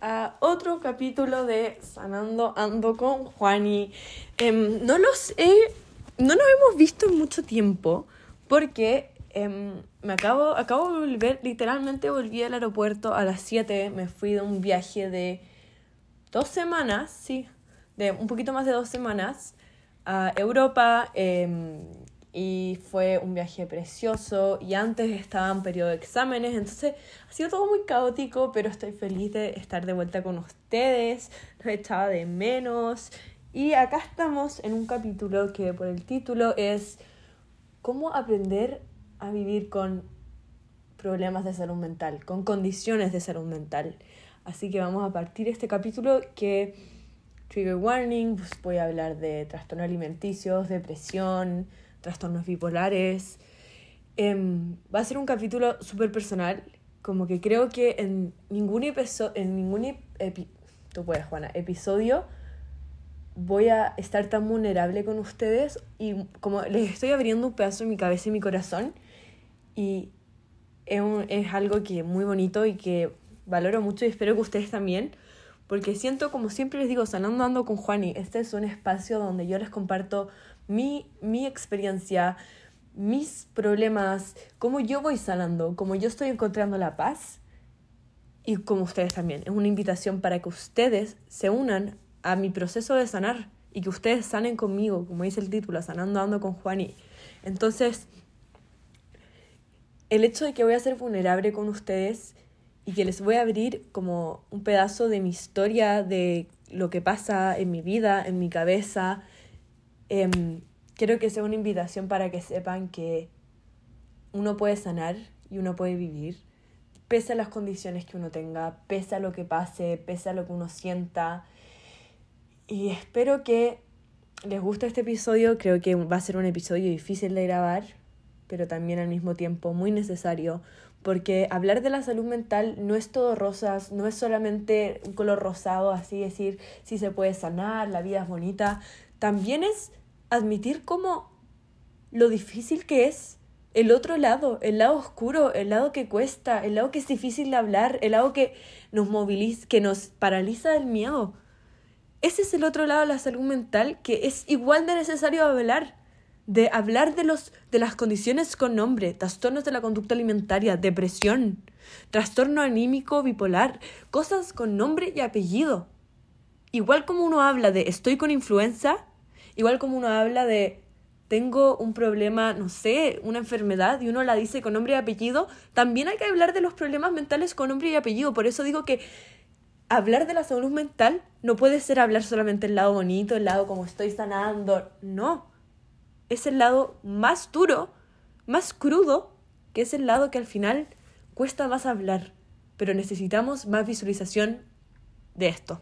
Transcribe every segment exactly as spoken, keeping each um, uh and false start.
a otro capítulo de Sanando Ando con Juani. Eh, no los he... No nos hemos visto en mucho tiempo porque eh, me acabo, acabo de volver, literalmente volví al aeropuerto a las siete, me fui de un viaje de dos semanas, sí, de un poquito más de dos semanas a Europa eh, y fue un viaje precioso y antes estaba en periodo de exámenes, entonces ha sido todo muy caótico, pero estoy feliz de estar de vuelta con ustedes, los echaba de menos. Y acá estamos en un capítulo que por el título es ¿Cómo aprender a vivir con problemas de salud mental, con condiciones de salud mental? Así que vamos a partir este capítulo que, trigger warning, pues voy a hablar de trastornos alimenticios, depresión, trastornos bipolares. Eh, va a ser un capítulo súper personal, como que creo que en ningún, episo- en ningún epi- tú puedes, Juana, episodio voy a estar tan vulnerable con ustedes y como les estoy abriendo un pedazo de mi cabeza y mi corazón y es, un, es algo que es muy bonito y que valoro mucho y espero que ustedes también, porque siento, como siempre les digo, Sanando Ando con Juani, este es un espacio donde yo les comparto mi, mi experiencia, mis problemas, cómo yo voy sanando, cómo yo estoy encontrando la paz y como ustedes también. Es una invitación para que ustedes se unan a mi proceso de sanar y que ustedes sanen conmigo, como dice el título, Sanando Ando con Juani. Entonces, el hecho de que voy a ser vulnerable con ustedes y que les voy a abrir como un pedazo de mi historia, de lo que pasa en mi vida, en mi cabeza, eh, quiero que sea una invitación para que sepan que uno puede sanar y uno puede vivir, pese a las condiciones que uno tenga, pese a lo que pase, pese a lo que uno sienta. Y espero que les guste este episodio. Creo que va a ser un episodio difícil de grabar, pero también al mismo tiempo muy necesario, porque hablar de la salud mental no es todo rosas, no es solamente un color rosado, así decir, sí se puede sanar, la vida es bonita. También es admitir como lo difícil que es el otro lado, el lado oscuro, el lado que cuesta, el lado que es difícil de hablar, el lado que nos moviliza, que nos paraliza del miedo. Ese es el otro lado de la salud mental, que es igual de necesario hablar, de hablar de, los, de las condiciones con nombre, trastornos de la conducta alimentaria, depresión, trastorno anímico bipolar, cosas con nombre y apellido. Igual como uno habla de estoy con influenza, igual como uno habla de tengo un problema, no sé, una enfermedad, y uno la dice con nombre y apellido, también hay que hablar de los problemas mentales con nombre y apellido. Por eso digo que hablar de la salud mental no puede ser hablar solamente el lado bonito, el lado como estoy sanando. No, es el lado más duro, más crudo, que es el lado que al final cuesta más hablar. Pero necesitamos más visualización de esto.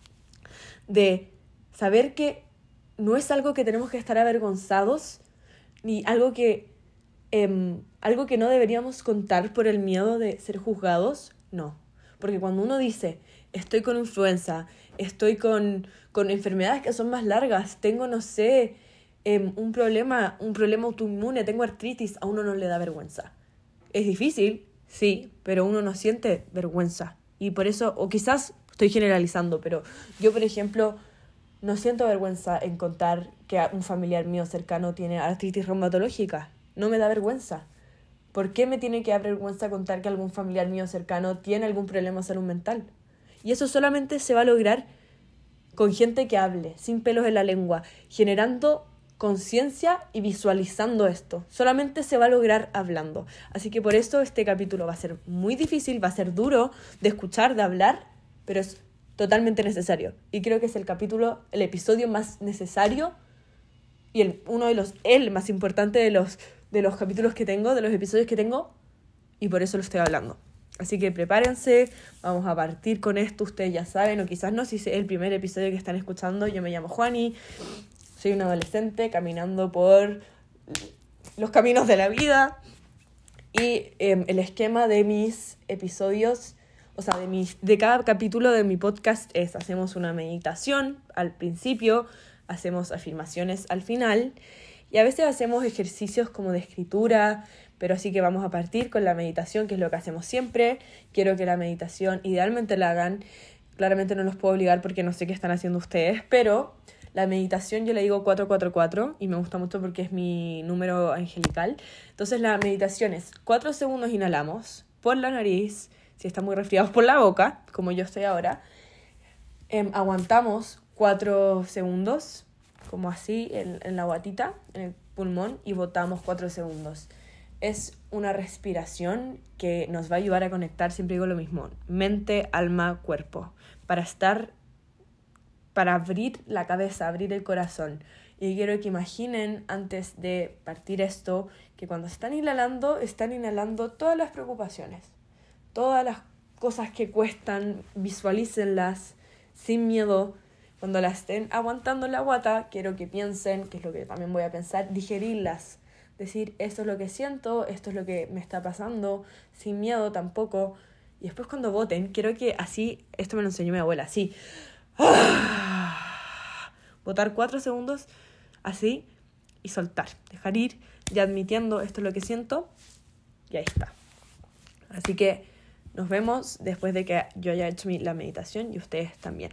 De saber que no es algo que tenemos que estar avergonzados, ni algo que, eh, algo que no deberíamos contar por el miedo de ser juzgados. No, porque cuando uno dice estoy con influenza, estoy con, con enfermedades que son más largas, tengo, no sé, eh, un problema, un problema autoinmune, tengo artritis, a uno no le da vergüenza. Es difícil, sí, pero uno no siente vergüenza. Y por eso, o quizás estoy generalizando, pero yo, por ejemplo, no siento vergüenza en contar que un familiar mío cercano tiene artritis reumatológica. No me da vergüenza. ¿Por qué me tiene que dar vergüenza contar que algún familiar mío cercano tiene algún problema de salud mental? Y eso solamente se va a lograr con gente que hable, sin pelos en la lengua, generando conciencia y visualizando esto. Solamente se va a lograr hablando. Así que por eso este capítulo va a ser muy difícil, va a ser duro de escuchar, de hablar, pero es totalmente necesario. Y creo que es el capítulo, el episodio más necesario y el, uno de los, el más importante de los, de los capítulos que tengo, de los episodios que tengo, y por eso lo estoy hablando. Así que prepárense, vamos a partir con esto, ustedes ya saben, o quizás no, si es el primer episodio que están escuchando. Yo me llamo Juani, soy una adolescente caminando por los caminos de la vida y eh, el esquema de mis episodios, o sea, de, mis, de cada capítulo de mi podcast es: hacemos una meditación al principio, hacemos afirmaciones al final y a veces hacemos ejercicios como de escritura. Pero así que vamos a partir con la meditación, que es lo que hacemos siempre. Quiero que la meditación idealmente la hagan Claramente no los puedo obligar porque no sé qué están haciendo ustedes, pero la meditación yo le digo cuatro cuatro cuatro y me gusta mucho porque es mi número angelical. Entonces la meditación es cuatro segundos inhalamos por la nariz, si están muy resfriados por la boca, como yo estoy ahora. Eh, aguantamos cuatro segundos, como así, en, en la guatita, en el pulmón, y botamos cuatro segundos. Es una respiración que nos va a ayudar a conectar, siempre digo lo mismo, mente, alma, cuerpo, para estar, para abrir la cabeza, abrir el corazón. Y quiero que imaginen, antes de partir esto, que cuando están inhalando, están inhalando todas las preocupaciones, todas las cosas que cuestan, visualícenlas sin miedo. Cuando las estén aguantando en la guata, quiero que piensen, que es lo que también voy a pensar, digerirlas. Decir, esto es lo que siento, esto es lo que me está pasando, sin miedo tampoco. Y después cuando voten, quiero que así, esto me lo enseñó mi abuela, así. Votar cuatro segundos, así, y soltar. Dejar ir, ya admitiendo, esto es lo que siento, y ahí está. Así que nos vemos después de que yo haya hecho mi, la meditación y ustedes también.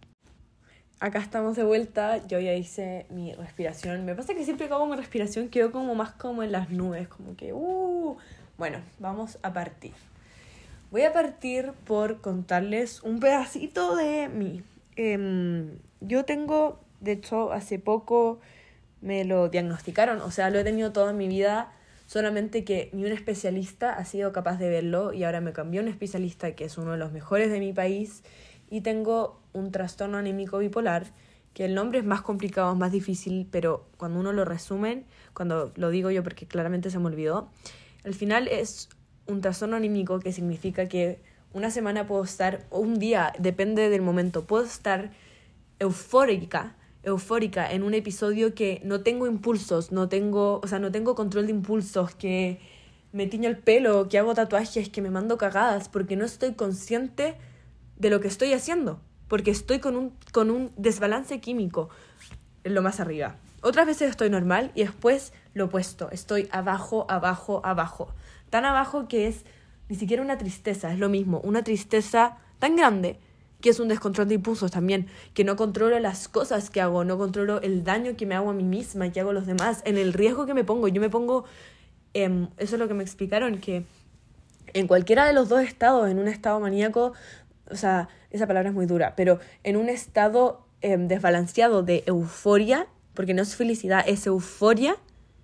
Acá estamos de vuelta, yo ya hice mi respiración. Me pasa que siempre que hago mi respiración quedo como más como en las nubes, como que uh. Bueno, vamos a partir. Voy a partir por contarles un pedacito de mí. Eh, yo tengo, de hecho, hace poco me lo diagnosticaron, o sea, lo he tenido toda mi vida, solamente que ni un especialista ha sido capaz de verlo y ahora me cambió un especialista que es uno de los mejores de mi país. Y tengo un trastorno anímico bipolar, que el nombre es más complicado, es más difícil, pero cuando uno lo resume, cuando lo digo yo porque claramente se me olvidó, al final es un trastorno anímico que significa que una semana puedo estar, o un día, depende del momento, puedo estar eufórica, eufórica en un episodio que no tengo impulsos, no tengo, o sea, no tengo control de impulsos, que me tiño el pelo, que hago tatuajes, que me mando cagadas, porque no estoy consciente de lo que estoy haciendo, porque estoy con un, con un desbalance químico en lo más arriba. Otras veces estoy normal y después lo opuesto, estoy abajo, abajo, abajo. Tan abajo que es ni siquiera una tristeza, es lo mismo, una tristeza tan grande que es un descontrol de impulsos también, que no controlo las cosas que hago, no controlo el daño que me hago a mí misma y que hago a los demás, en el riesgo que me pongo. Yo me pongo, eh, eso es lo que me explicaron, que en cualquiera de los dos estados, en un estado maníaco, o sea, esa palabra es muy dura, pero en un estado eh, desbalanceado de euforia, porque no es felicidad, es euforia,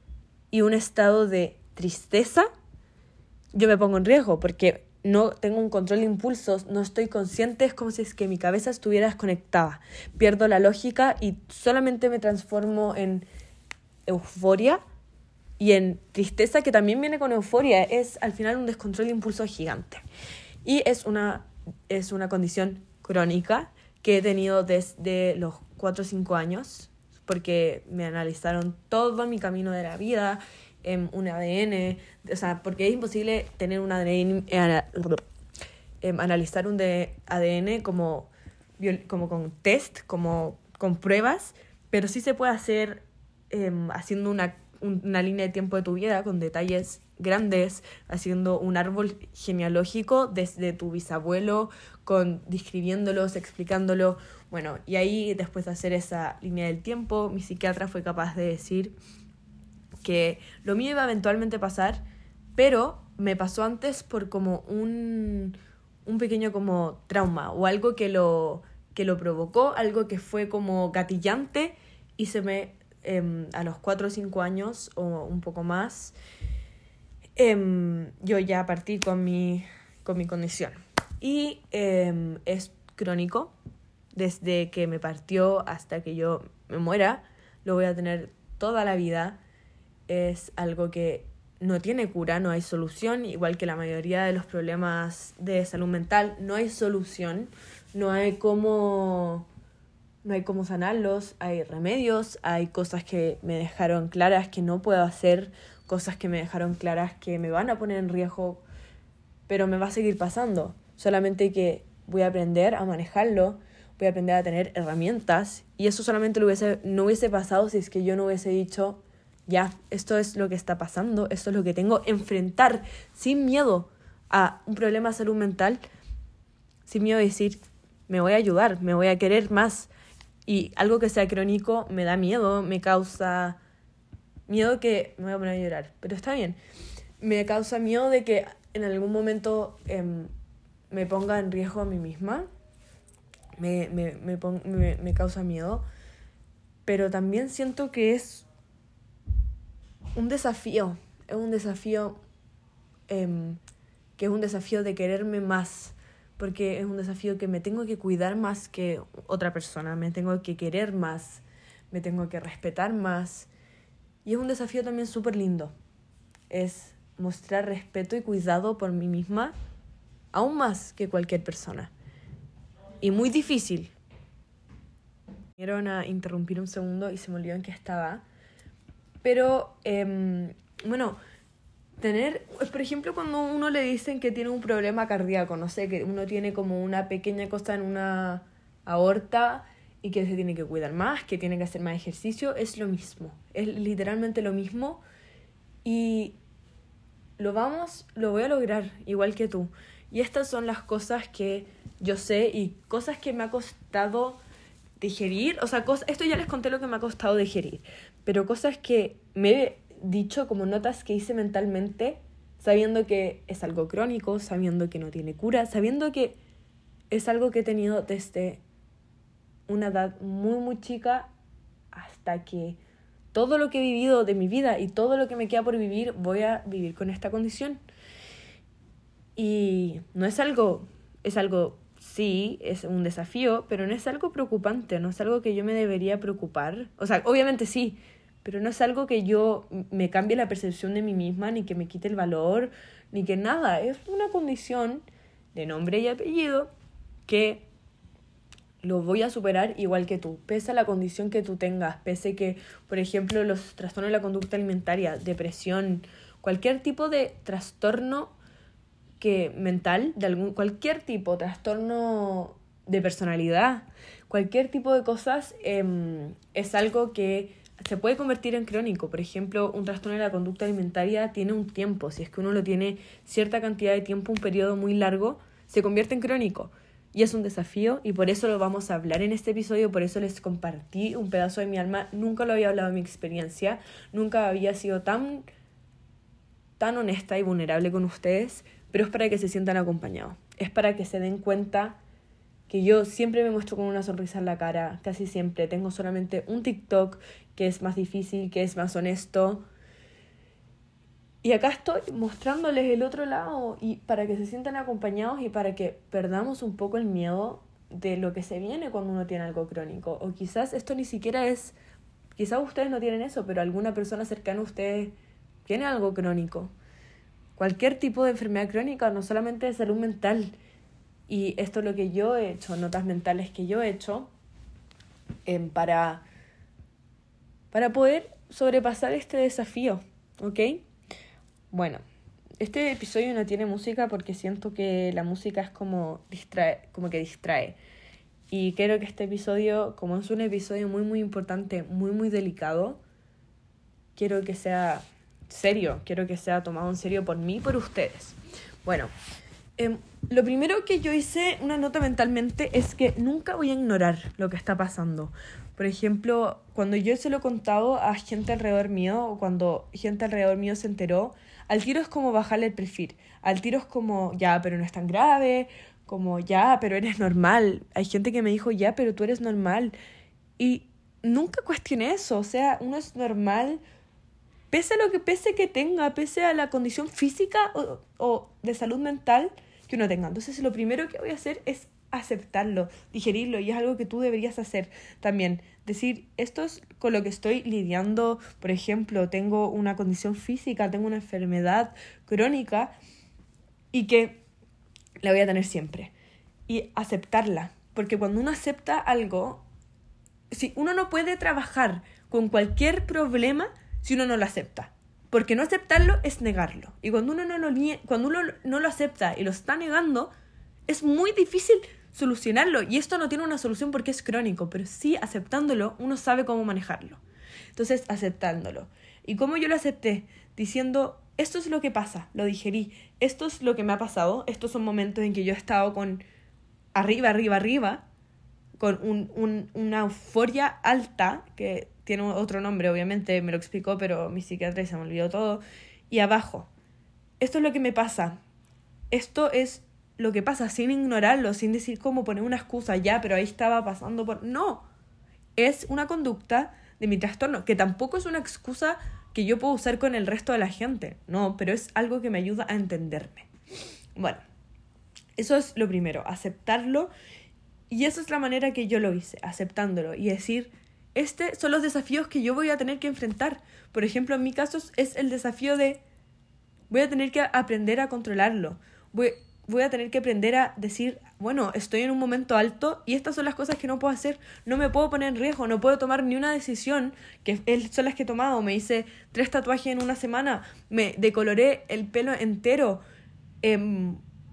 y un estado de tristeza, yo me pongo en riesgo, porque no tengo un control de impulsos, no estoy consciente, es como si es que mi cabeza estuviera desconectada. Pierdo la lógica y solamente me transformo en euforia y en tristeza, que también viene con euforia. Es al final un descontrol de impulsos gigante. Y es una... es una condición crónica que he tenido desde los cuatro o cinco años, porque me analizaron todo mi camino de la vida, eh, un A D N, o sea, porque es imposible tener un A D N, eh, eh, analizar un de A D N como, como con test, como con pruebas, pero sí se puede hacer eh, haciendo una, una línea de tiempo de tu vida con detalles grandes, haciendo un árbol genealógico desde tu bisabuelo, con describiéndolos, explicándolo. Bueno, y ahí después de hacer esa línea del tiempo, mi psiquiatra fue capaz de decir que lo mío iba a eventualmente pasar, pero me pasó antes por como un, un pequeño como trauma o algo que lo, que lo provocó, algo que fue como gatillante y se me, eh, a los cuatro o cinco años o un poco más, Eh, yo ya partí con mi, con mi condición. Y eh, es crónico. Desde que me partió hasta que yo me muera, lo voy a tener toda la vida. Es algo que no tiene cura, no hay solución. Igual que la mayoría de los problemas de salud mental, no hay solución. No hay cómo, no hay cómo sanarlos. Hay remedios, hay cosas que me dejaron claras que no puedo hacer, cosas que me dejaron claras que me van a poner en riesgo, pero me va a seguir pasando. Solamente que voy a aprender a manejarlo, voy a aprender a tener herramientas, y eso solamente lo hubiese, no hubiese pasado si es que yo no hubiese dicho, ya, esto es lo que está pasando, esto es lo que tengo que enfrentar, sin miedo a un problema de salud mental, sin miedo a decir, me voy a ayudar, me voy a querer más. Y algo que sea crónico me da miedo, me causa miedo que... Me voy a poner a llorar, pero está bien. Me causa miedo de que en algún momento eh, me ponga en riesgo a mí misma. Me, me, me, pon, me, me causa miedo. Pero también siento que es un desafío. Es un desafío eh, que es un desafío de quererme más. Porque es un desafío que me tengo que cuidar más que otra persona. Me tengo que querer más. Me tengo que respetar más. Y es un desafío también súper lindo. Es mostrar respeto y cuidado por mí misma, aún más que cualquier persona. Y muy difícil. Me dieron a interrumpir un segundo y se me olvidó en qué estaba. Pero, eh, bueno, tener, por ejemplo, cuando a uno le dicen que tiene un problema cardíaco, no sé, que uno tiene como una pequeña cosa en una aorta y que se tiene que cuidar más, que tiene que hacer más ejercicio, es lo mismo. Es literalmente lo mismo. Y lo vamos, lo voy a lograr, igual que tú. Y estas son las cosas que yo sé y cosas que me ha costado digerir. O sea, cosas, esto ya les conté lo que me ha costado digerir. Pero cosas que me he dicho como notas que hice mentalmente, sabiendo que es algo crónico, sabiendo que no tiene cura, sabiendo que es algo que he tenido desde una edad muy, muy chica hasta que todo lo que he vivido de mi vida y todo lo que me queda por vivir, voy a vivir con esta condición. Y no es algo, es algo, sí, es un desafío, pero no es algo preocupante, no es algo que yo me debería preocupar. O sea, obviamente sí, pero no es algo que yo me cambie la percepción de mí misma, ni que me quite el valor, ni que nada. Es una condición de nombre y apellido que lo voy a superar igual que tú, pese a la condición que tú tengas, pese que, por ejemplo, los trastornos de la conducta alimentaria, depresión, cualquier tipo de trastorno que mental, de algún, cualquier tipo, trastorno de personalidad, cualquier tipo de cosas, eh, es algo que se puede convertir en crónico. Por ejemplo, un trastorno de la conducta alimentaria tiene un tiempo, si es que uno lo tiene cierta cantidad de tiempo, un periodo muy largo, se convierte en crónico. Y es un desafío y por eso lo vamos a hablar en este episodio, por eso les compartí un pedazo de mi alma. Nunca lo había hablado de mi experiencia, nunca había sido tan, tan honesta y vulnerable con ustedes, pero es para que se sientan acompañados. Es para que se den cuenta que yo siempre me muestro con una sonrisa en la cara, casi siempre. Tengo solamente un TikTok que es más difícil, que es más honesto. Y acá estoy mostrándoles el otro lado y para que se sientan acompañados y para que perdamos un poco el miedo de lo que se viene cuando uno tiene algo crónico. O quizás esto ni siquiera es... Quizás ustedes no tienen eso, pero alguna persona cercana a ustedes tiene algo crónico. Cualquier tipo de enfermedad crónica, no solamente de salud mental. Y esto es lo que yo he hecho, notas mentales que yo he hecho eh, para, para poder sobrepasar este desafío, ¿ok? Bueno, este episodio no tiene música porque siento que la música es como, distrae, como que distrae. Y quiero que este episodio, como es un episodio muy, muy importante, muy, muy delicado, quiero que sea serio, quiero que sea tomado en serio por mí y por ustedes. Bueno, eh, lo primero que yo hice, una nota mentalmente, es que nunca voy a ignorar lo que está pasando. Por ejemplo, cuando yo se lo he contado a gente alrededor mío, o cuando gente alrededor mío se enteró, al tiro es como bajarle el perfil. Al tiro es como, ya, pero no es tan grave, como, ya, pero eres normal. Hay gente que me dijo, ya, pero tú eres normal. Y nunca cuestioné eso, o sea, uno es normal, pese a lo que pese que tenga, pese a la condición física o, o de salud mental que uno tenga. Entonces, lo primero que voy a hacer es aceptarlo, digerirlo, y es algo que tú deberías hacer también. Decir, esto es con lo que estoy lidiando. Por ejemplo, tengo una condición física, tengo una enfermedad crónica y que la voy a tener siempre. Y aceptarla, porque cuando uno acepta algo, si uno no puede trabajar con cualquier problema si uno no lo acepta. Porque no aceptarlo es negarlo. Y cuando uno no lo, nie- cuando uno no lo acepta y lo está negando, es muy difícil solucionarlo. Y esto no tiene una solución porque es crónico, pero sí aceptándolo uno sabe cómo manejarlo. Entonces, aceptándolo. ¿Y cómo yo lo acepté? Diciendo, esto es lo que pasa, lo digerí. Esto es lo que me ha pasado. Estos son momentos en que yo he estado con arriba, arriba, arriba, con un, un, una euforia alta, que tiene otro nombre, obviamente, me lo explicó, pero mi psiquiatra se me olvidó todo, y abajo. Esto es lo que me pasa. Esto es lo que pasa, sin ignorarlo, sin decir cómo poner una excusa, ya, pero ahí estaba pasando por... No, es una conducta de mi trastorno, que tampoco es una excusa que yo puedo usar con el resto de la gente, no, pero es algo que me ayuda a entenderme. Bueno, eso es lo primero, aceptarlo, y esa es la manera que yo lo hice, aceptándolo y decir, estos son los desafíos que yo voy a tener que enfrentar. Por ejemplo, en mi caso es el desafío de, voy a tener que aprender a controlarlo, voy, voy a tener que aprender a decir, bueno, estoy en un momento alto y estas son las cosas que no puedo hacer, no me puedo poner en riesgo, no puedo tomar ni una decisión, que son las que he tomado. Me hice tres tatuajes en una semana, me decoloré el pelo entero, eh,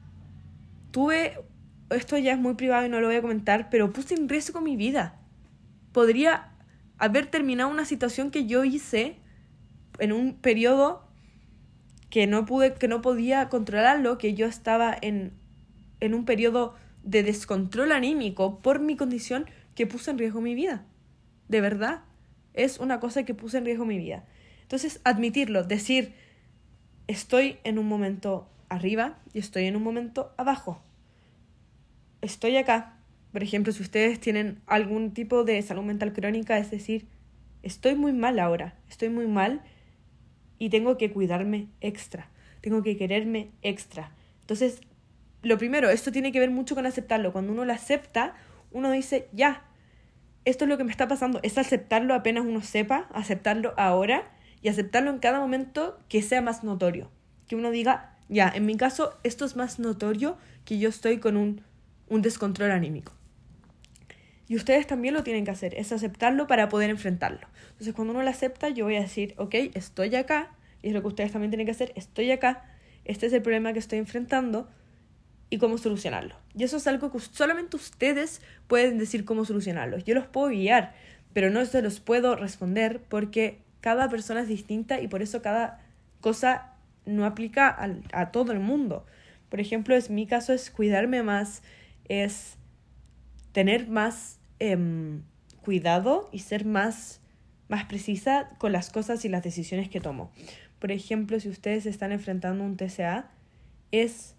tuve, esto ya es muy privado y no lo voy a comentar, pero puse en riesgo mi vida. Podría haber terminado una situación que yo hice en un periodo que no pude, que no podía controlarlo, que yo estaba en, en un periodo de descontrol anímico por mi condición, que puse en riesgo mi vida. De verdad, es una cosa que puse en riesgo mi vida. Entonces, admitirlo, decir, estoy en un momento arriba y estoy en un momento abajo. Estoy acá. Por ejemplo, si ustedes tienen algún tipo de salud mental crónica, es decir, estoy muy mal ahora, estoy muy mal y tengo que cuidarme extra, tengo que quererme extra. Entonces, lo primero, esto tiene que ver mucho con aceptarlo. Cuando uno lo acepta, uno dice, ya, esto es lo que me está pasando. Es aceptarlo apenas uno sepa, aceptarlo ahora y aceptarlo en cada momento que sea más notorio. Que uno diga, ya, en mi caso, esto es más notorio que yo estoy con un, un descontrol anímico. Y ustedes también lo tienen que hacer, es aceptarlo para poder enfrentarlo. Entonces, cuando uno lo acepta, yo voy a decir, ok, estoy acá, y es lo que ustedes también tienen que hacer, estoy acá, este es el problema que estoy enfrentando, y cómo solucionarlo. Y eso es algo que solamente ustedes pueden decir cómo solucionarlo. Yo los puedo guiar, pero no se los puedo responder porque cada persona es distinta y por eso cada cosa no aplica a, a todo el mundo. Por ejemplo, es, mi caso es cuidarme más, es tener más eh, cuidado y ser más, más precisa con las cosas y las decisiones que tomo. Por ejemplo, si ustedes están enfrentando un T C A, es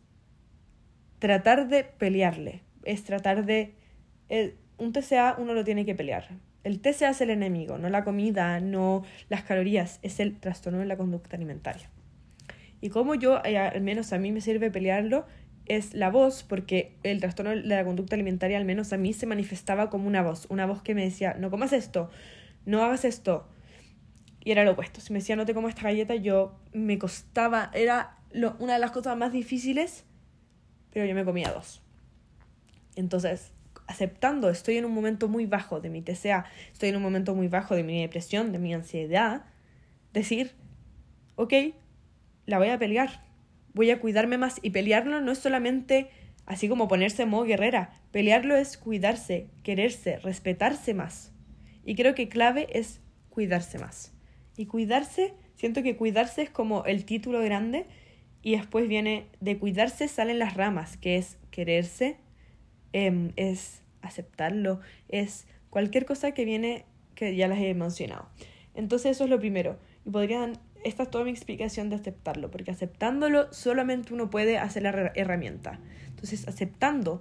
tratar de pelearle, es tratar de... Eh, un T C A uno lo tiene que pelear. El T C A es el enemigo, no la comida, no las calorías, es el trastorno de la conducta alimentaria. Y como yo, eh, al menos a mí me sirve pelearlo, es la voz, porque el trastorno de la conducta alimentaria al menos a mí se manifestaba como una voz, una voz que me decía, no comas esto, no hagas esto. Y era lo opuesto, si me decía no te comas esta galleta, yo me costaba, era lo, una de las cosas más difíciles, pero yo me comía dos. Entonces, aceptando, estoy en un momento muy bajo de mi T C A, estoy en un momento muy bajo de mi depresión, de mi ansiedad, decir, ok, la voy a pelear. Voy a cuidarme más, y pelearlo no es solamente así como ponerse en modo guerrera. Pelearlo es cuidarse, quererse, respetarse más. Y creo que clave es cuidarse más. Y cuidarse, siento que cuidarse es como el título grande y después viene de cuidarse salen las ramas, que es quererse, eh, es aceptarlo, es cualquier cosa que viene, que ya las he mencionado. Entonces eso es lo primero. Y podrían... Esta es toda mi explicación de aceptarlo, porque aceptándolo solamente uno puede hacer la herramienta. Entonces, aceptando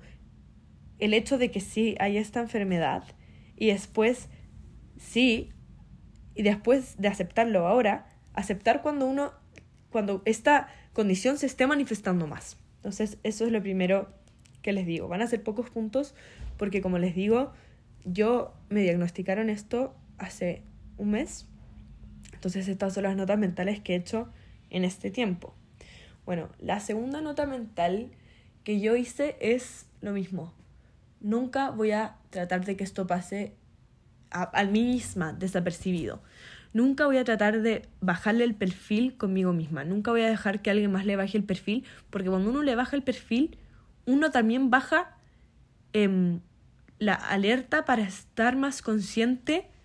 el hecho de que sí hay esta enfermedad y después sí, y después de aceptarlo ahora, aceptar cuando uno, cuando esta condición se esté manifestando más. Entonces, eso es lo primero que les digo. Van a ser pocos puntos porque, como les digo, yo me diagnosticaron esto hace un mes. Entonces estas son las notas mentales que he hecho en este tiempo. Bueno, la segunda nota mental que yo hice es lo mismo. Nunca voy a tratar de que esto pase a, a mí misma desapercibido. Nunca voy a tratar de bajarle el perfil conmigo misma. Nunca voy a dejar que alguien más le baje el perfil, porque cuando uno le baja el perfil, uno también baja eh, la alerta para estar más consciente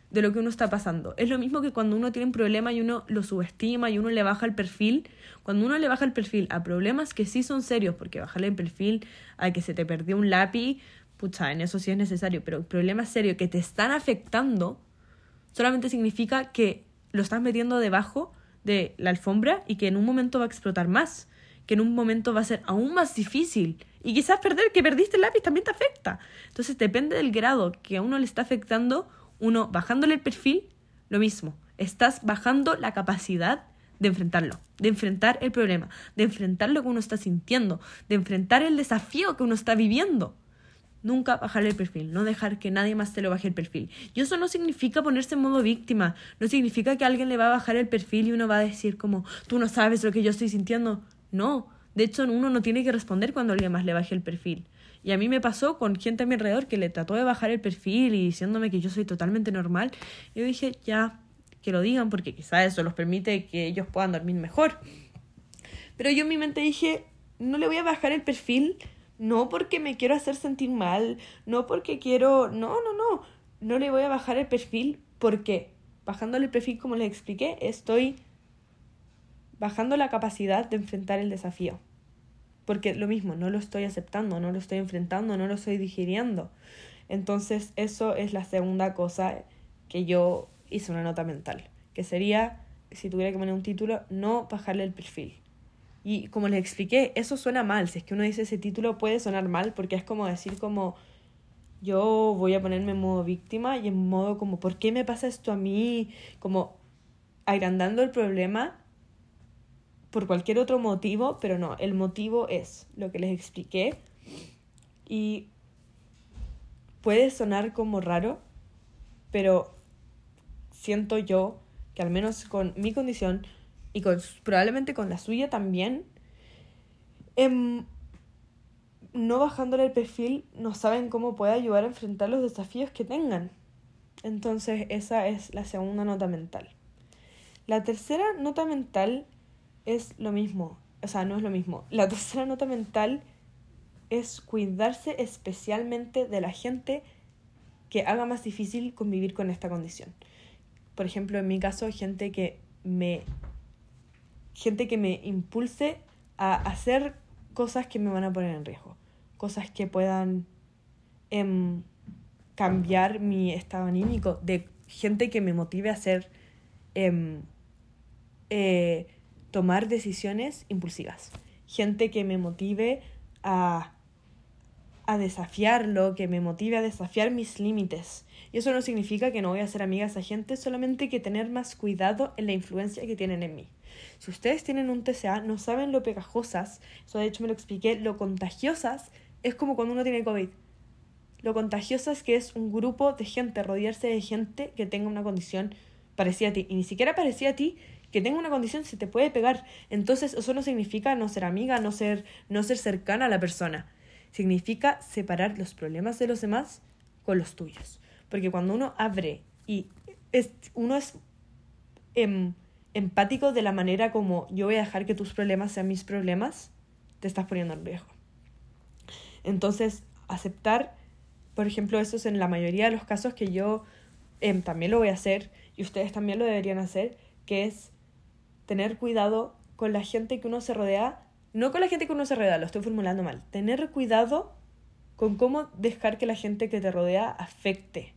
de lo que uno está pasando. Es lo mismo que cuando uno tiene un problema y uno lo subestima y uno le baja el perfil. Cuando uno le baja el perfil a problemas que sí son serios, porque bajarle el perfil a que se te perdió un lápiz, pucha, en eso sí es necesario, pero problemas serios que te están afectando solamente significa que lo estás metiendo debajo de la alfombra y que en un momento va a explotar más, que en un momento va a ser aún más difícil. Y quizás perder, que perdiste el lápiz también te afecta. Entonces depende del grado que a uno le está afectando. Uno, bajándole el perfil, lo mismo. Estás bajando la capacidad de enfrentarlo, de enfrentar el problema, de enfrentar lo que uno está sintiendo, de enfrentar el desafío que uno está viviendo. Nunca bajarle el perfil, no dejar que nadie más te lo baje el perfil. Y eso no significa ponerse en modo víctima, no significa que alguien le va a bajar el perfil y uno va a decir como, tú no sabes lo que yo estoy sintiendo. No, de hecho uno no tiene que responder cuando alguien más le baje el perfil. Y a mí me pasó con gente a mi alrededor que le trató de bajar el perfil y diciéndome que yo soy totalmente normal. Y yo dije, ya, que lo digan porque quizás eso los permite que ellos puedan dormir mejor. Pero yo en mi mente dije, no le voy a bajar el perfil, no porque me quiero hacer sentir mal, no porque quiero... No, no, no. No le voy a bajar el perfil porque bajándole el perfil, como les expliqué, estoy bajando la capacidad de enfrentar el desafío. Porque lo mismo, no lo estoy aceptando, no lo estoy enfrentando, no lo estoy digiriendo. Entonces, eso es la segunda cosa que yo hice una nota mental. Que sería, si tuviera que poner un título, no bajarle el perfil. Y como les expliqué, eso suena mal. Si es que uno dice ese título puede sonar mal porque es como decir como yo voy a ponerme en modo víctima y en modo como ¿por qué me pasa esto a mí? Como agrandando el problema por cualquier otro motivo, pero no, el motivo es lo que les expliqué y puede sonar como raro, pero siento yo que al menos con mi condición y con, probablemente con la suya también, em, no bajándole el perfil no saben cómo puede ayudar a enfrentar los desafíos que tengan. Entonces esa es la segunda nota mental. La tercera nota mental es lo mismo, o sea, no es lo mismo. La tercera nota mental es cuidarse especialmente de la gente que haga más difícil convivir con esta condición. Por ejemplo, en mi caso, gente que me, gente que me impulse a hacer cosas que me van a poner en riesgo, cosas que puedan em, cambiar mi estado anímico, de gente que me motive a hacer em, eh, tomar decisiones impulsivas, gente que me motive a, a desafiarlo, que me motive a desafiar mis límites. Y eso no significa que no voy a ser amiga de esa gente, solamente que tener más cuidado en la influencia que tienen en mí. Si ustedes tienen un T C A, no saben lo pegajosas, eso de hecho me lo expliqué, lo contagiosas es como cuando uno tiene COVID. Lo contagioso es que es un grupo de gente, rodearse de gente que tenga una condición parecida a ti. Y ni siquiera parecida a ti, que tenga una condición se te puede pegar. Entonces eso no significa no ser amiga, no ser, no ser cercana a la persona. Significa separar los problemas de los demás con los tuyos. Porque cuando uno abre y es, uno es em, empático de la manera como yo voy a dejar que tus problemas sean mis problemas, te estás poniendo en riesgo. Entonces, aceptar, por ejemplo, eso es en la mayoría de los casos que yo eh, también lo voy a hacer y ustedes también lo deberían hacer, que es tener cuidado con la gente que uno se rodea, no con la gente que uno se rodea, lo estoy formulando mal, tener cuidado con cómo dejar que la gente que te rodea afecte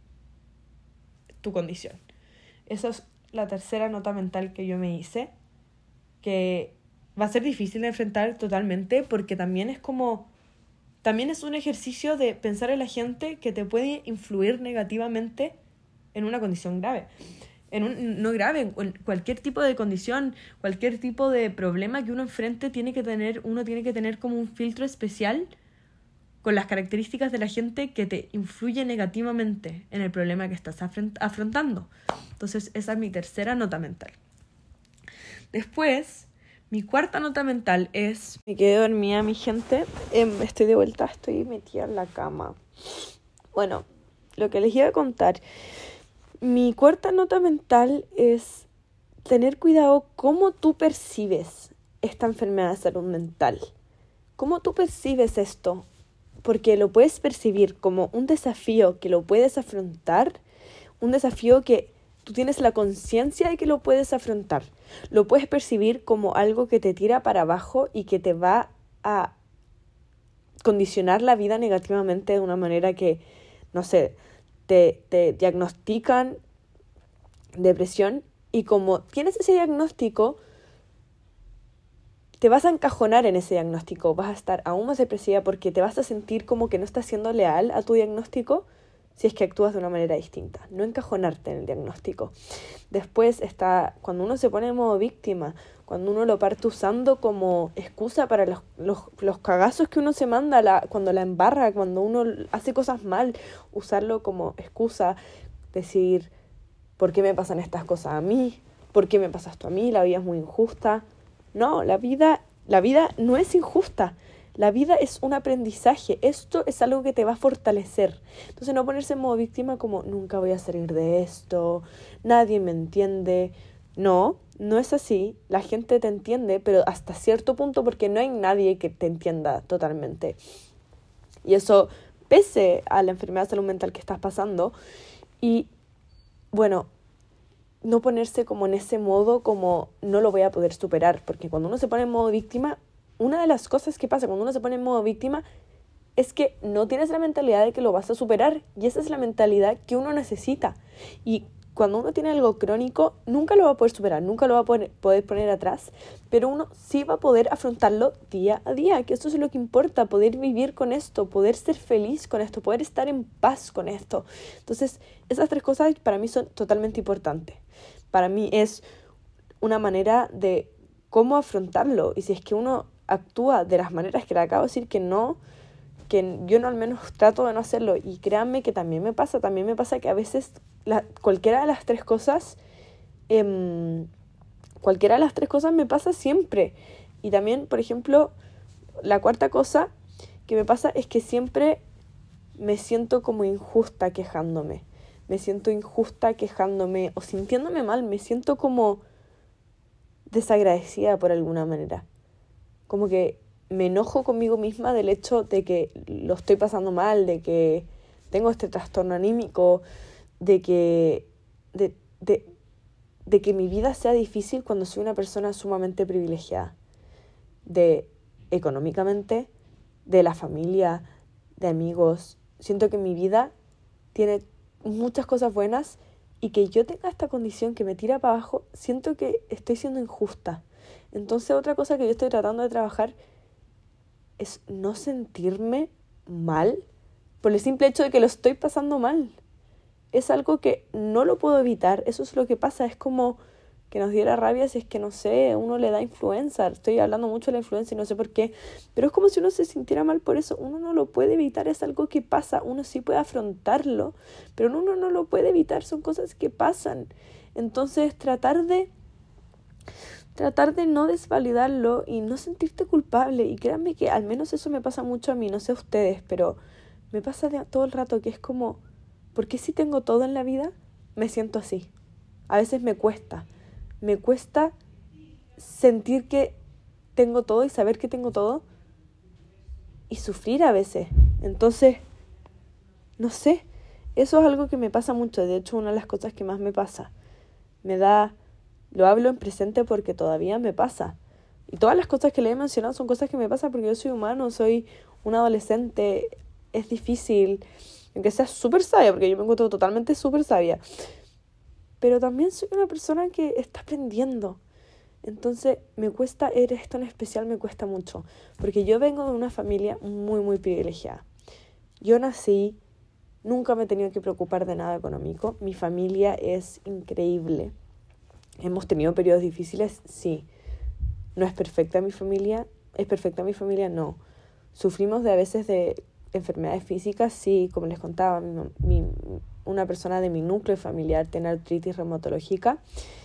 tu condición. Esa es la tercera nota mental que yo me hice, que va a ser difícil de enfrentar totalmente porque también es como... También es un ejercicio de pensar en la gente que te puede influir negativamente en una condición grave. En un, no grave, en cualquier tipo de condición, cualquier tipo de problema que uno enfrente, tiene que tener, uno tiene que tener como un filtro especial con las características de la gente que te influye negativamente en el problema que estás afront- afrontando. Entonces, esa es mi tercera nota mental. Después... Mi cuarta nota mental es... Me quedé dormida, mi gente. Eh, estoy de vuelta, estoy metida en la cama. Bueno, lo que les iba a contar. Mi cuarta nota mental es tener cuidado cómo tú percibes esta enfermedad de salud mental. ¿Cómo tú percibes esto? Porque lo puedes percibir como un desafío que lo puedes afrontar un desafío que tú tienes la conciencia de que lo puedes afrontar. Lo puedes percibir como algo que te tira para abajo y que te va a condicionar la vida negativamente de una manera que, no sé, te, te diagnostican depresión y como tienes ese diagnóstico, te vas a encajonar en ese diagnóstico, vas a estar aún más depresiva porque te vas a sentir como que no estás siendo leal a tu diagnóstico si es que actúas de una manera distinta, no encajonarte en el diagnóstico. Después está cuando uno se pone en modo víctima, cuando uno lo parte usando como excusa para los, los, los cagazos que uno se manda la, cuando la embarra, cuando uno hace cosas mal, usarlo como excusa, decir, ¿por qué me pasan estas cosas a mí? ¿Por qué me pasa esto a mí? La vida es muy injusta. No, la vida, la vida no es injusta. La vida es un aprendizaje. Esto es algo que te va a fortalecer. Entonces no ponerse en modo víctima como nunca voy a salir de esto, nadie me entiende. No, no es así. La gente te entiende, pero hasta cierto punto porque no hay nadie que te entienda totalmente. Y eso pese a la enfermedad de salud mental que estás pasando. Y bueno, no ponerse como en ese modo como no lo voy a poder superar, porque cuando uno se pone en modo víctima, una de las cosas que pasa cuando uno se pone en modo víctima es que no tienes la mentalidad de que lo vas a superar, y esa es la mentalidad que uno necesita. Y cuando uno tiene algo crónico, nunca lo va a poder superar, nunca lo va a poder, poder poner atrás, pero uno sí va a poder afrontarlo día a día, que esto es lo que importa, poder vivir con esto, poder ser feliz con esto, poder estar en paz con esto. Entonces, esas tres cosas para mí son totalmente importantes. Para mí es una manera de cómo afrontarlo, y si es que uno actúa de las maneras que le acabo de decir que no, que yo no al menos trato de no hacerlo, y créanme que también me pasa, también me pasa que a veces la, cualquiera de las tres cosas, eh, cualquiera de las tres cosas me pasa siempre. Y también, por ejemplo, la cuarta cosa que me pasa es que siempre me siento como injusta quejándome, me siento injusta quejándome o sintiéndome mal, me siento como desagradecida por alguna manera, como que me enojo conmigo misma del hecho de que lo estoy pasando mal, de que tengo este trastorno anímico, de que, de, de, de que mi vida sea difícil cuando soy una persona sumamente privilegiada, de económicamente, de la familia, de amigos. Siento que mi vida tiene muchas cosas buenas, y que yo tenga esta condición que me tira para abajo, siento que estoy siendo injusta. Entonces, otra cosa que yo estoy tratando de trabajar es no sentirme mal por el simple hecho de que lo estoy pasando mal. Es algo que no lo puedo evitar, eso es lo que pasa. Es como que nos diera rabia si es que, no sé, uno le da influenza. Estoy hablando mucho de la influenza y no sé por qué, pero es como si uno se sintiera mal por eso. Uno no lo puede evitar, es algo que pasa. Uno sí puede afrontarlo, pero uno no lo puede evitar, son cosas que pasan. Entonces, tratar de tratar de no desvalidarlo y no sentirte culpable. Y créanme que al menos eso me pasa mucho a mí, no sé a ustedes, pero me pasa de, todo el rato, que es como, ¿por qué si tengo todo en la vida me siento así? A veces me cuesta, me cuesta sentir que tengo todo y saber que tengo todo y sufrir a veces. Entonces, no sé, eso es algo que me pasa mucho. De hecho, una de las cosas que más me pasa, me da, lo hablo en presente porque todavía me pasa. Y todas las cosas que le he mencionado son cosas que me pasan porque yo soy humano, soy un adolescente, es difícil, aunque sea súper sabia, porque yo me encuentro totalmente súper sabia. Pero también soy una persona que está aprendiendo. Entonces me cuesta, esto en especial me cuesta mucho, porque yo vengo de una familia muy, muy privilegiada. Yo nací, nunca me he tenido que preocupar de nada económico. Mi familia es increíble. Hemos tenido periodos difíciles, sí. ¿No es perfecta mi familia? ¿Es perfecta mi familia? No. Sufrimos de a veces de enfermedades físicas, sí, como les contaba, mi, mi, una persona de mi núcleo familiar tiene artritis reumatológica,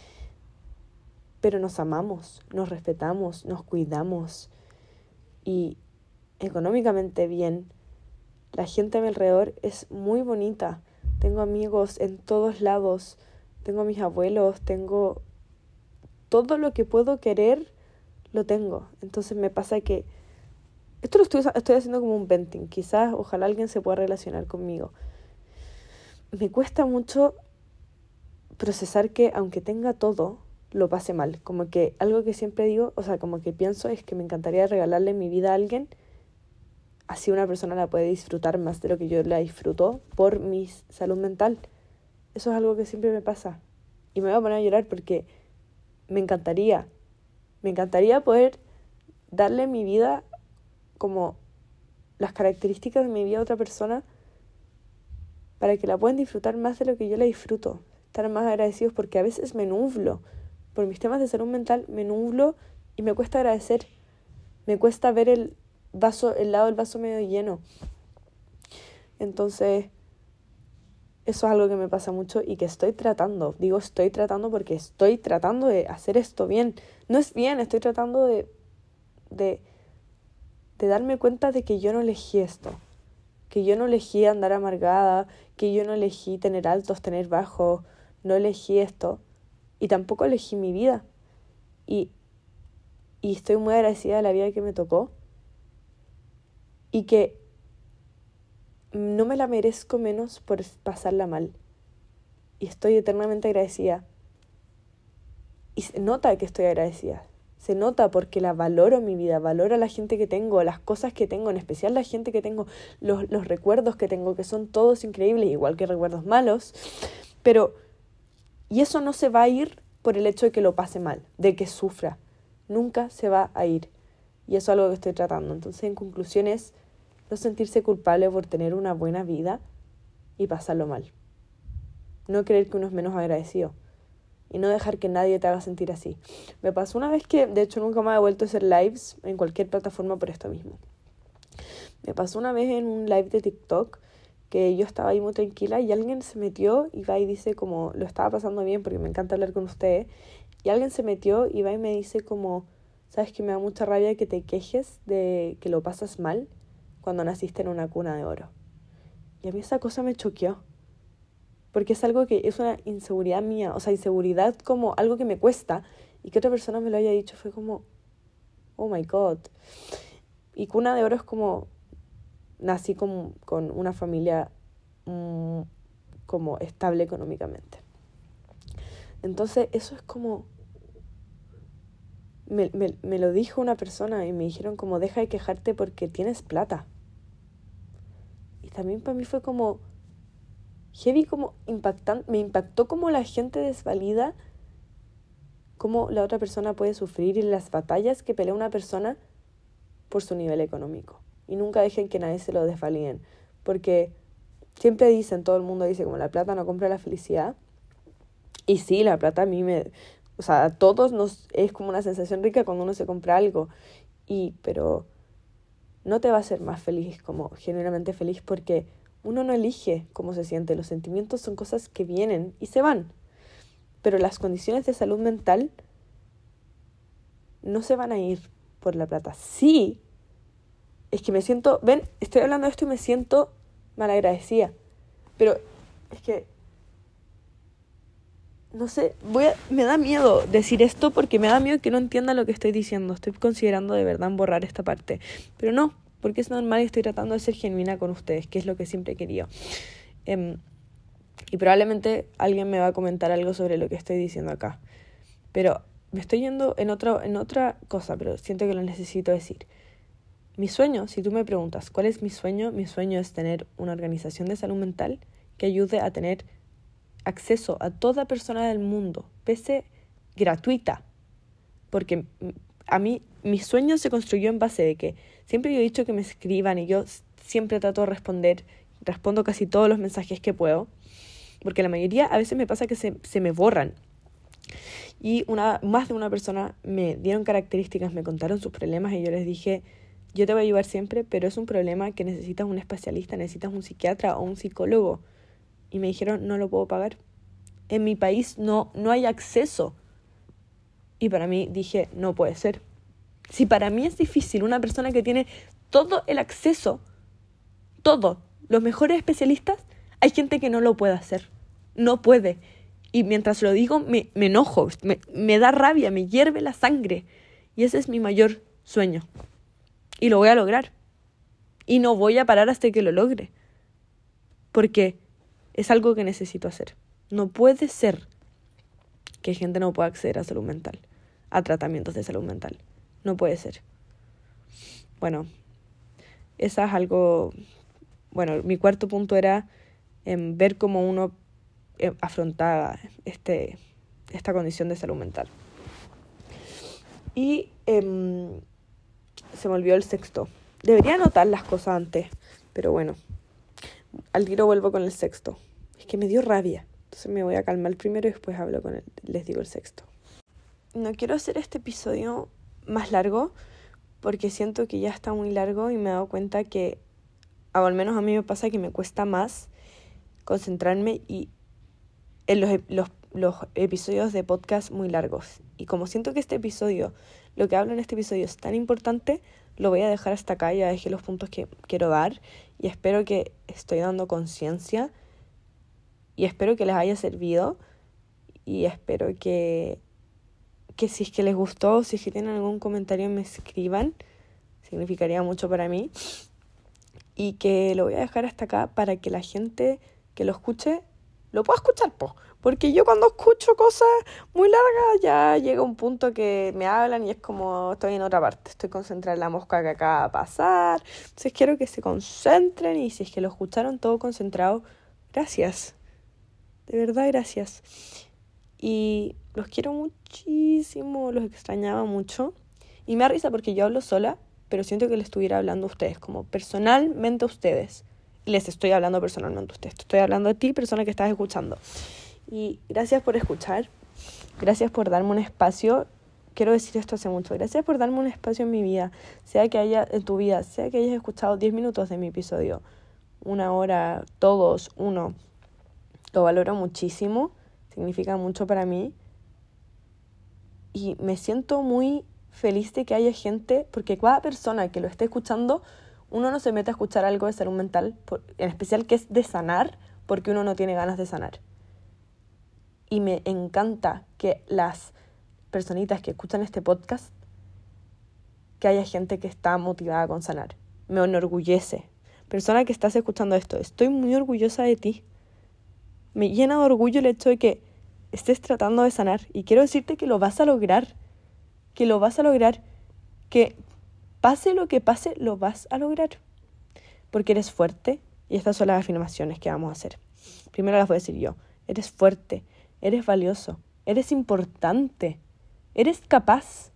pero nos amamos, nos respetamos, nos cuidamos, y económicamente bien. La gente a mi alrededor es muy bonita, tengo amigos en todos lados, tengo a mis abuelos, tengo todo lo que puedo querer, lo tengo. Entonces me pasa que esto lo estoy, estoy haciendo como un venting, quizás, ojalá alguien se pueda relacionar conmigo. Me cuesta mucho procesar que aunque tenga todo, lo pase mal. Como que algo que siempre digo, o sea, como que pienso es que me encantaría regalarle mi vida a alguien, así una persona la puede disfrutar más de lo que yo la disfruto por mi salud mental. Eso es algo que siempre me pasa. Y me voy a poner a llorar porque me encantaría, me encantaría poder darle mi vida, como las características de mi vida a otra persona, para que la puedan disfrutar más de lo que yo la disfruto. Estar más agradecidos, porque a veces me nublo. Por mis temas de salud mental me nublo y me cuesta agradecer. Me cuesta ver el vaso, el lado del vaso medio lleno. Entonces, eso es algo que me pasa mucho y que estoy tratando. Digo estoy tratando porque estoy tratando de hacer esto bien. No es bien, estoy tratando de, de, de darme cuenta de que yo no elegí esto. Que yo no elegí andar amargada, que yo no elegí tener altos, tener bajos. No elegí esto. Y tampoco elegí mi vida. Y, y estoy muy agradecida de la vida que me tocó. Y que no me la merezco menos por pasarla mal. Y estoy eternamente agradecida. Y se nota que estoy agradecida. Se nota porque la valoro en mi vida, valoro a la gente que tengo, las cosas que tengo, en especial la gente que tengo, los, los recuerdos que tengo, que son todos increíbles, igual que recuerdos malos. Pero, y eso no se va a ir por el hecho de que lo pase mal, de que sufra. Nunca se va a ir. Y eso es algo que estoy tratando. Entonces, en conclusión, es no sentirse culpable por tener una buena vida y pasarlo mal. No creer que uno es menos agradecido. Y no dejar que nadie te haga sentir así. Me pasó una vez que, de hecho, nunca más he vuelto a hacer lives en cualquier plataforma por esto mismo. Me pasó una vez en un live de TikTok que yo estaba ahí muy tranquila y alguien se metió y va y dice como, lo estaba pasando bien porque me encanta hablar con ustedes, y alguien se metió y va y me dice como, ¿sabes que me da mucha rabia que te quejes de que lo pasas mal cuando naciste en una cuna de oro? Y a mí esa cosa me choqueó. Porque es algo que es una inseguridad mía, o sea, inseguridad como algo que me cuesta, y que otra persona me lo haya dicho fue como, oh my God. Y cuna de oro es como, nací con, con una familia mmm, como estable económicamente. Entonces eso es como, me, me, me lo dijo una persona y me dijeron como, deja de quejarte porque tienes plata. Y también para mí fue como, heavy, como impactante, me impactó como la gente desvalida, cómo la otra persona puede sufrir y las batallas que pelea una persona por su nivel económico. Y nunca dejen que nadie se lo desvaliden, porque siempre dicen, todo el mundo dice como la plata no compra la felicidad. Y sí, la plata a mí me, o sea, a todos nos es como una sensación rica cuando uno se compra algo, y pero no te va a hacer más feliz, como genuinamente feliz, porque uno no elige cómo se siente. Los sentimientos son cosas que vienen y se van. Pero las condiciones de salud mental no se van a ir por la plata. Sí, es que me siento, ven, estoy hablando de esto y me siento malagradecida. Pero es que, no sé, voy a, me da miedo decir esto porque me da miedo que no entienda lo que estoy diciendo. Estoy considerando de verdad borrar esta parte. Pero no, porque es normal y estoy tratando de ser genuina con ustedes, que es lo que siempre he querido. Um, y probablemente alguien me va a comentar algo sobre lo que estoy diciendo acá. Pero me estoy yendo en, otro, en otra cosa, pero siento que lo necesito decir. Mi sueño, si tú me preguntas, ¿cuál es mi sueño? Mi sueño es tener una organización de salud mental que ayude a tener acceso a toda persona del mundo, pese gratuita. Porque a mí, mi sueño se construyó en base de que siempre yo he dicho que me escriban y yo siempre trato de responder, respondo casi todos los mensajes que puedo, porque la mayoría a veces me pasa que se, se me borran. Y una, más de una persona me dieron características, me contaron sus problemas y yo les dije, yo te voy a ayudar siempre, pero es un problema que necesitas un especialista, necesitas un psiquiatra o un psicólogo. Y me dijeron, no lo puedo pagar. En mi país no, no hay acceso. Y para mí dije, no puede ser. Si para mí es difícil una persona que tiene todo el acceso, todo, los mejores especialistas, hay gente que no lo puede hacer. No puede. Y mientras lo digo, me, me enojo, me, me da rabia, me hierve la sangre. Y ese es mi mayor sueño. Y lo voy a lograr. Y no voy a parar hasta que lo logre. Porque es algo que necesito hacer. No puede ser que gente no pueda acceder a salud mental, a tratamientos de salud mental. No puede ser. Bueno, esa es algo... Bueno, mi cuarto punto era eh, ver cómo uno eh, afrontaba este, esta condición de salud mental. Y eh, se me olvidó el sexto. Debería anotar las cosas antes, pero bueno, al tiro vuelvo con el sexto. Es que me dio rabia, entonces me voy a calmar primero y después hablo con él, les digo el sexto. No quiero hacer este episodio más largo porque siento que ya está muy largo y me he dado cuenta que, o al menos a mí me pasa que me cuesta más concentrarme y en los, los, los episodios de podcast muy largos. Y como siento que este episodio, lo que hablo en este episodio es tan importante, lo voy a dejar hasta acá. Ya dejé los puntos que quiero dar y espero que estoy dando conciencia y espero que les haya servido y espero que, que si es que les gustó, si es que tienen algún comentario me escriban, significaría mucho para mí. Y que lo voy a dejar hasta acá para que la gente que lo escuche lo pueda escuchar, po. Porque yo cuando escucho cosas muy largas ya llega un punto que me hablan y es como estoy en otra parte, estoy concentrada en la mosca que acaba de pasar. Entonces quiero que se concentren y si es que lo escucharon todo concentrado, gracias. De verdad, gracias. Y los quiero muchísimo, los extrañaba mucho. Y me da risa porque yo hablo sola, pero siento que les estuviera hablando a ustedes, como personalmente a ustedes. Les estoy hablando personalmente a ustedes. Estoy hablando a ti, persona que estás escuchando. Y gracias por escuchar. Gracias por darme un espacio. Quiero decir esto hace mucho. Gracias por darme un espacio en mi vida. Sea que haya, en tu vida, sea que hayas escuchado diez minutos de mi episodio. Una hora, todos, uno. Lo valoro muchísimo. Significa mucho para mí. Y me siento muy feliz de que haya gente, porque cada persona que lo esté escuchando, uno no se mete a escuchar algo de salud mental, en especial que es de sanar, porque uno no tiene ganas de sanar. Y me encanta que las personitas que escuchan este podcast, que haya gente que está motivada con sanar. Me enorgullece. Persona que estás escuchando esto, estoy muy orgullosa de ti. Me llena de orgullo el hecho de que estés tratando de sanar. Y quiero decirte que lo vas a lograr. Que lo vas a lograr. Que pase lo que pase, lo vas a lograr. Porque eres fuerte. Y estas son las afirmaciones que vamos a hacer. Primero las voy a decir yo. Eres fuerte. Eres valioso. Eres importante. Eres capaz.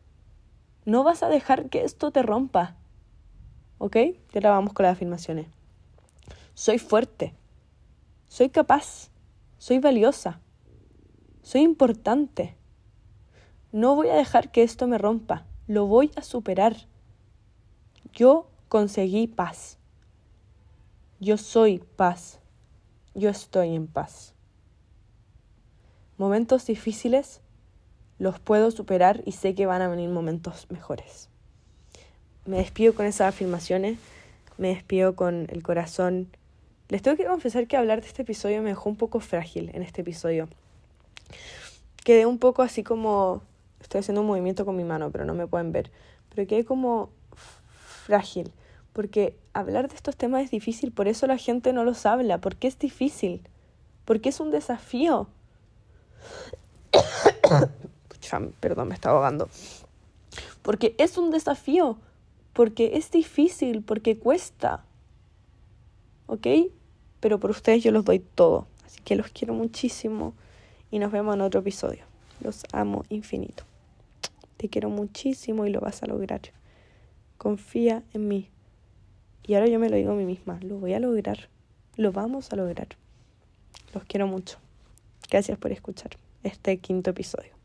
No vas a dejar que esto te rompa. ¿Ok? Y ahora vamos con las afirmaciones. Soy fuerte. Soy capaz. Soy valiosa. Soy importante. No voy a dejar que esto me rompa. Lo voy a superar. Yo conseguí paz. Yo soy paz. Yo estoy en paz. Momentos difíciles los puedo superar y sé que van a venir momentos mejores. Me despido con esas afirmaciones. Me despido con el corazón. Les tengo que confesar que hablar de este episodio me dejó un poco frágil en este episodio. Quedé un poco así como... Estoy haciendo un movimiento con mi mano, pero no me pueden ver. Pero quedé como frágil. Porque hablar de estos temas es difícil. Por eso la gente no los habla. Porque es difícil. Porque es un desafío. Pucha, perdón, me estaba ahogando. Porque es un desafío. Porque es difícil. Porque cuesta. ¿Ok? Pero por ustedes yo los doy todo. Así que los quiero muchísimo. Y nos vemos en otro episodio. Los amo infinito. Te quiero muchísimo y lo vas a lograr. Confía en mí. Y ahora yo me lo digo a mí misma. Lo voy a lograr. Lo vamos a lograr. Los quiero mucho. Gracias por escuchar este quinto episodio.